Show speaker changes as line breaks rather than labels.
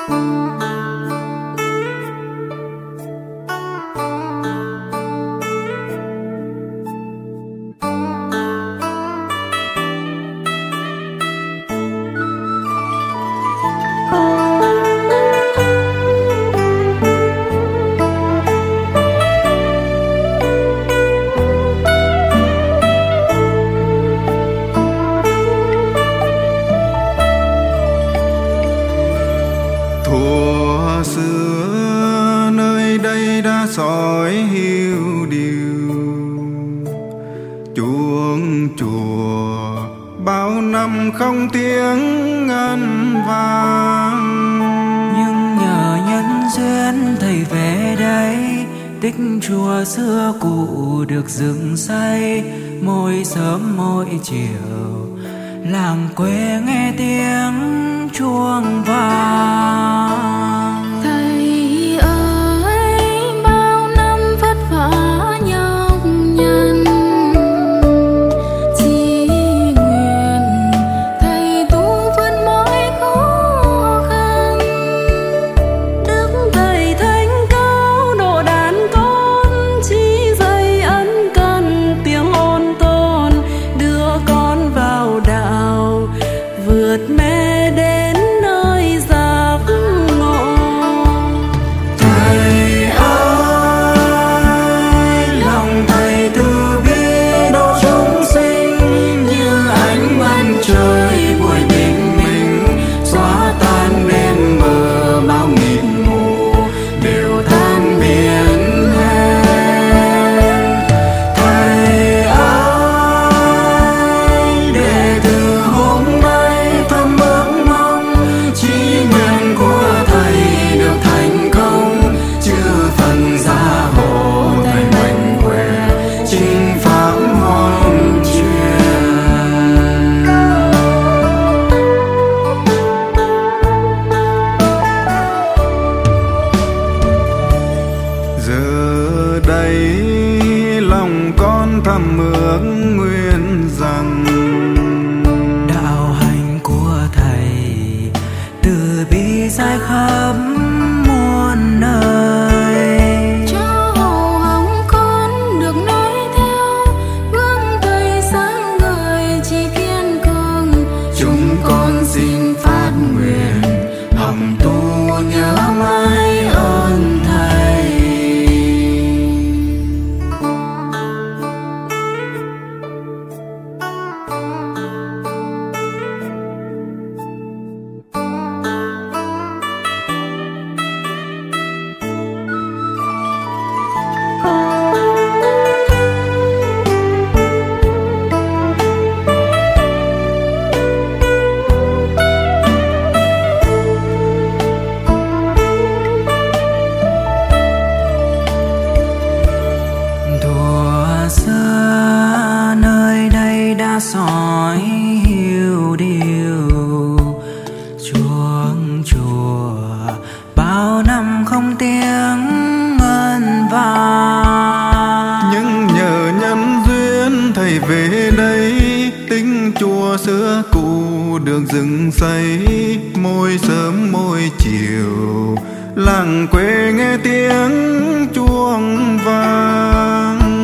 Thuở xưa nơi đây đã sỏi hiu điều, chuông chùa bao năm không tiếng ngân vang.
Nhưng nhờ nhân duyên thầy về đây, tích chùa xưa cũ được dựng xây. Mỗi sớm mỗi chiều làng quê nghe tiếng chuông vang.
Thầy ơi bao năm vất vả nhọc nhằn, chỉ nguyện thầy tu vượt mọi khó khăn. Đức thầy thánh cao độ đàn con, chỉ dạy ân cần tiếng ôn tồn, đưa con vào đạo vượt mê đến nơi giác ngộ.
Thầy ơi lòng thầy từ bi độ chúng sinh, như ánh mặt trời buổi bình minh, xóa tan đêm mờ bao mịt mù đều tan biến hết. Thầy ơi để từ hôm nay thầm ước mong, chí nguyện của thầy được thành công, chư phần gia hộ thầy mạnh khỏe, chính pháp môn truyền.
Giờ đây lòng con thầm ước nguyện rằng
Đạo hành của thầy từ bi dài khắp muôn nơi.
Cho hậu hồng con được nói theo, gương thầy sáng ngời chỉ kiên cường.
Chúng con xin phát nguyện học tu nhớ mãi ơn thầy. Thuở xưa nơi đây đã sỏi hiu điều, chuông chùa bao năm không tiếng ngân vang.
nhưng nhờ nhân duyên thầy về đây, tính chùa xưa cũ được dựng xây. Mỗi sớm mỗi chiều làng quê nghe tiếng chuông vang.